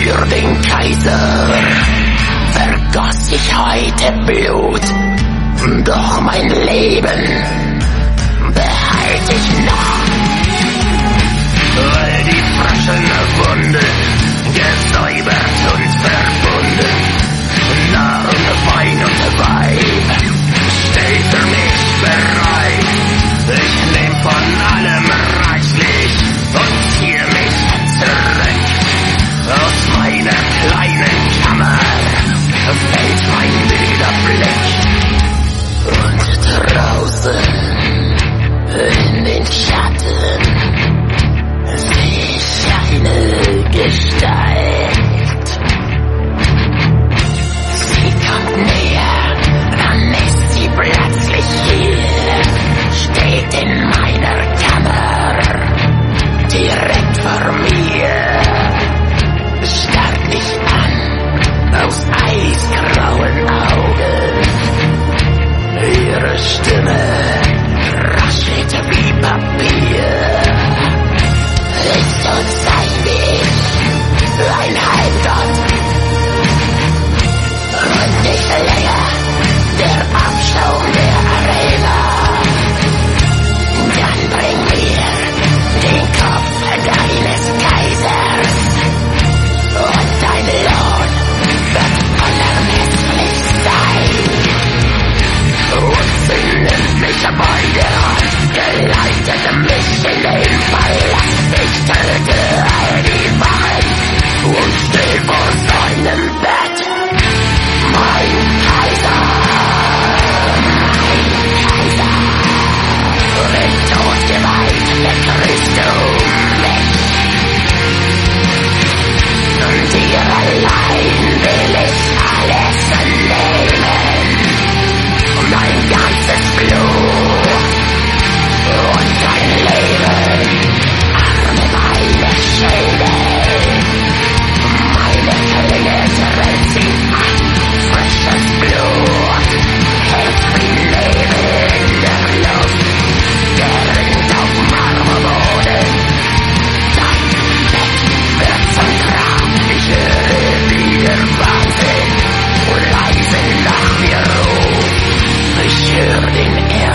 Für den Kaiser vergoss ich heute Blut, doch mein Leben behalte ich noch. Weil die frischen Wunde gesäubert und verbunden, Nahrung, Wein und Weib steht für mich bereit. Ich nehm von allem reichlich und ziehe mich zurück. Aus meiner kleinen Kammer fällt mein müder Blick. Und draußen in den Schatten sehe ich eine Gestalt. Sie kommt näher, dann ist sie plötzlich hier, steht in meiner Kammer, direkt vor mir, starrt mich an, aus eisgrauen Augen, ihre Stimme raschelt wie Papier. Ist und sein wie ich, ein Halbgott und nicht länger der Abschaum der Arena. Dann bring mir den Kopf deines Kaisers und dein Lohn wird unermesslich sein. Und sie nimmt mich bei der Hand, geleitet mich in den Palast. Ich töte all die Wachen und steh vor seinem Bett. Mein Kaiser, mit Todgewalt begrüßt du mich. Und dir allein will ich alles nehmen, mein ganzes Blut und dein Leben. Meine Schilde, meine Klinge trennt sie ab, frisches Blut, hält wie Nebel in der Luft, der rinnt auf Marmorboden, dein Bett wird zum Grab, ich höre wieder Wahnsinn, und leise nach mir ruft, ich höre den